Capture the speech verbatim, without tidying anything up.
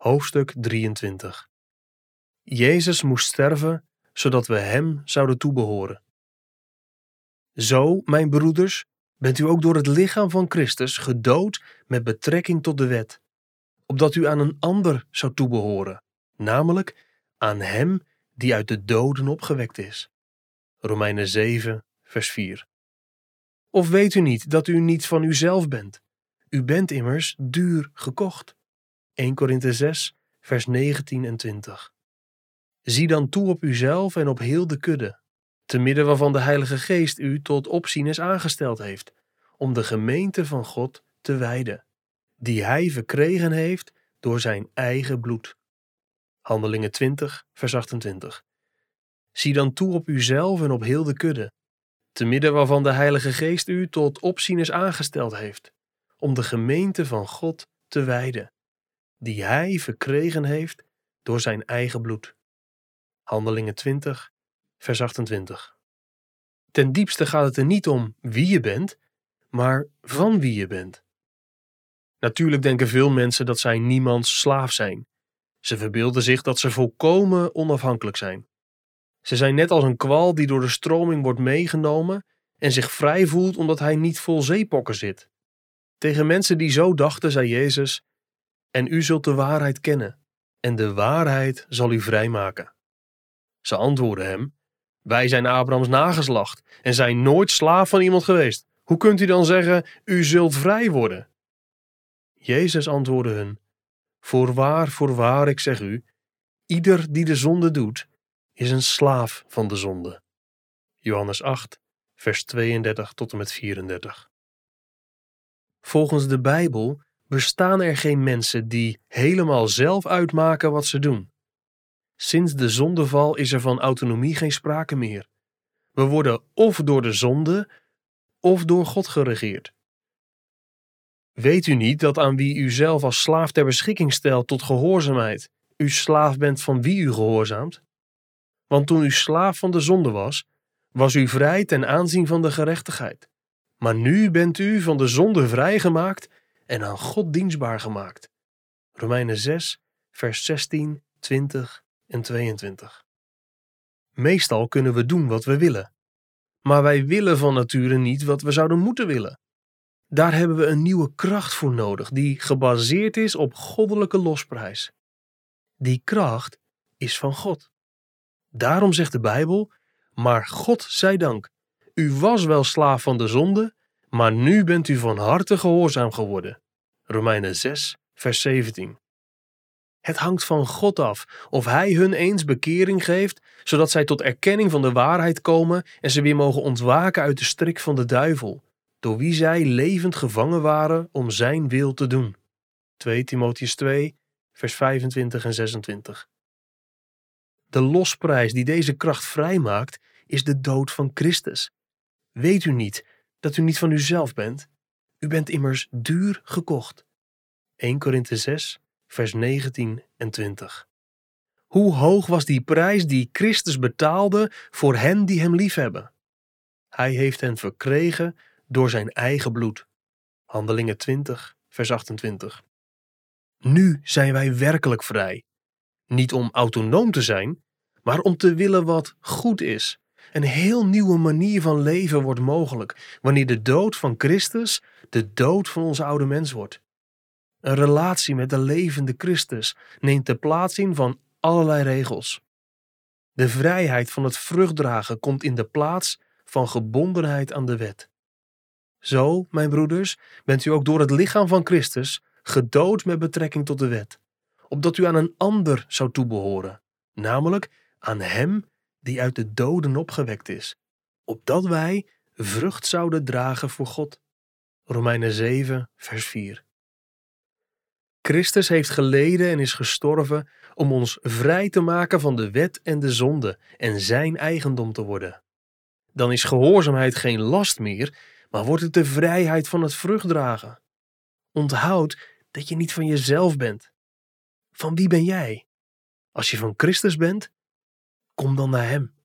Hoofdstuk drieëntwintig. Jezus moest sterven, zodat we hem zouden toebehoren. Zo, mijn broeders, bent u ook door het lichaam van Christus gedood met betrekking tot de wet, opdat u aan een ander zou toebehoren, namelijk aan hem die uit de doden opgewekt is. Romeinen zeven, vers vier. Of weet u niet dat u niet van uzelf bent? U bent immers duur gekocht. Eerste Korinthe zes, vers negentien en twintig. Zie dan toe op uzelf en op heel de kudde, te midden waarvan de Heilige Geest u tot opzieners aangesteld heeft, om de gemeente van God te wijden, die hij verkregen heeft door zijn eigen bloed. Handelingen twintig, vers achtentwintig. Zie dan toe op uzelf en op heel de kudde, te midden waarvan de Heilige Geest u tot opzieners aangesteld heeft, om de gemeente van God te wijden, die hij verkregen heeft door zijn eigen bloed. Handelingen twintig, vers achtentwintig. Ten diepste gaat het er niet om wie je bent, maar van wie je bent. Natuurlijk denken veel mensen dat zij niemands slaaf zijn. Ze verbeelden zich dat ze volkomen onafhankelijk zijn. Ze zijn net als een kwal die door de stroming wordt meegenomen en zich vrij voelt omdat hij niet vol zeepokken zit. Tegen mensen die zo dachten, zei Jezus: En u zult de waarheid kennen, en de waarheid zal u vrijmaken. Ze antwoordden hem: Wij zijn Abrahams nageslacht en zijn nooit slaaf van iemand geweest. Hoe kunt u dan zeggen, u zult vrij worden? Jezus antwoordde hun: Voorwaar, voorwaar, ik zeg u, ieder die de zonde doet, is een slaaf van de zonde. Johannes acht, vers tweeëndertig tot en met vierendertig. Volgens de Bijbel bestaan er geen mensen die helemaal zelf uitmaken wat ze doen. Sinds de zondeval is er van autonomie geen sprake meer. We worden of door de zonde, of door God geregeerd. Weet u niet dat aan wie u zelf als slaaf ter beschikking stelt tot gehoorzaamheid, u slaaf bent van wie u gehoorzaamt? Want toen u slaaf van de zonde was, was u vrij ten aanzien van de gerechtigheid. Maar nu bent u van de zonde vrijgemaakt en aan God dienstbaar gemaakt. Romeinen zes, vers zestien, twintig en tweeëntwintig. Meestal kunnen we doen wat we willen. Maar wij willen van nature niet wat we zouden moeten willen. Daar hebben we een nieuwe kracht voor nodig, die gebaseerd is op goddelijke losprijs. Die kracht is van God. Daarom zegt de Bijbel: Maar God zij dank, u was wel slaaf van de zonde, maar nu bent u van harte gehoorzaam geworden. Romeinen zes, vers zeventien. Het hangt van God af of hij hun eens bekering geeft, zodat zij tot erkenning van de waarheid komen en ze weer mogen ontwaken uit de strik van de duivel, door wie zij levend gevangen waren om zijn wil te doen. Tweede Timotheüs twee, vers vijfentwintig en zesentwintig. De losprijs die deze kracht vrijmaakt, is de dood van Christus. Weet u niet dat u niet van uzelf bent? U bent immers duur gekocht. Eerste Korinthe zes, vers negentien en twintig. Hoe hoog was die prijs die Christus betaalde voor hen die hem liefhebben? Hij heeft hen verkregen door zijn eigen bloed. Handelingen twintig, vers achtentwintig. Nu zijn wij werkelijk vrij. Niet om autonoom te zijn, maar om te willen wat goed is. Een heel nieuwe manier van leven wordt mogelijk wanneer de dood van Christus de dood van onze oude mens wordt. Een relatie met de levende Christus neemt de plaats in van allerlei regels. De vrijheid van het vruchtdragen komt in de plaats van gebondenheid aan de wet. Zo, mijn broeders, bent u ook door het lichaam van Christus gedood met betrekking tot de wet, opdat u aan een ander zou toebehoren, namelijk aan hem die uit de doden opgewekt is, opdat wij vrucht zouden dragen voor God. Romeinen zeven, vers vier. Christus heeft geleden en is gestorven om ons vrij te maken van de wet en de zonde en zijn eigendom te worden. Dan is gehoorzaamheid geen last meer, maar wordt het de vrijheid van het vruchtdragen. Onthoud dat je niet van jezelf bent. Van wie ben jij? Als je van Christus bent, kom dan naar hem.